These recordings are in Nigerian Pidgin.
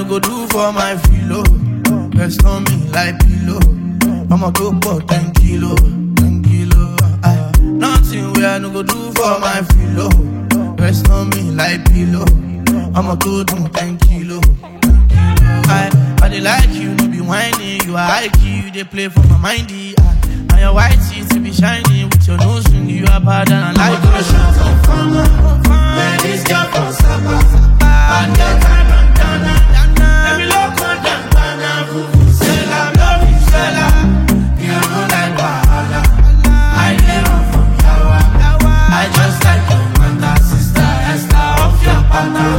no go do for my filo. Rest on me like pillow. I'ma go for 10 kilo, 10 kilo. Nothing where I no go do for my filo. Rest on me like pillow. I'ma go do 10 kilo. I dey like you, no be whining. You are high key, you dey play for my mindy. And your white teeth to be shining with your nose ring. You are bad and I like you. Where this girl from Saba? And the kind of Dana. Let me look on them, Dana. Vuvuzela, love you, Stella. You know like Wahala. I live on from Yawa. I just like your mother, sister, Esther, off your partner.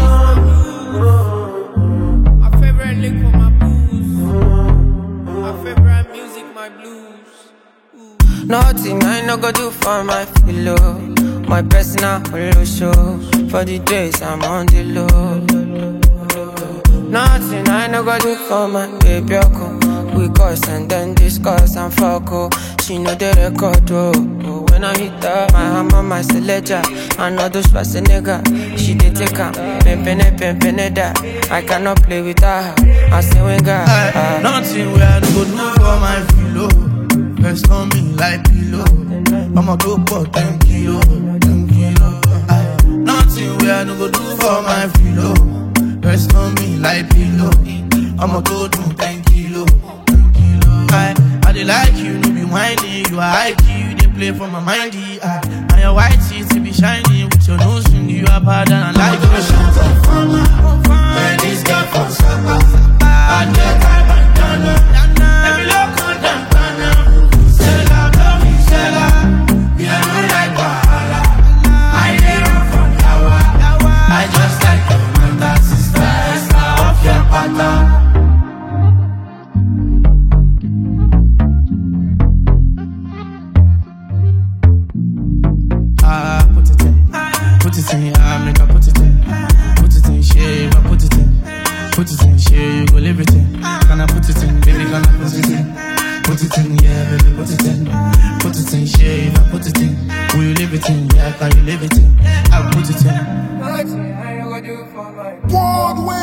My favorite lick for my booze. My favorite music, my blues. Nothing I no go do for my pillow. My personal holo show. For the days I'm on the low. Nothing I no go do for my baby. We cuss and then discuss and fuck. She know the record. When I hit her, my hammer, my selector. I know those was a nigga. She did take her. Pimpin' that. I cannot play with her. I say when God. Nothing where I no go do for my filo. Rest on me like pillow. I'ma go for 10 kilo, 10 kilo. Nothing where I no go do for my filo. Rest on me like pillow. I'ma go do 10 kilo, 10 kilo. I dey like you, no be whining. You are high key, you dey play for my mindy. And your white teeth to be shining with your nose ring. You are bad and I like you. Where this girl from Saba? And the kind of Dana. Let me look on them, Dana. I just like your mother, sister, Esther, off your partner. Put it in, make I put it in. Put it in, share, I put it in. Put it in, share, you go live it in. Can I put it in, baby, can I put it in? Put it in, yeah, baby, put it in. Put it in, share, I put it in. Will you live it in, yeah, can you live it in? I put it in. Nothing I no go do for my Broadway.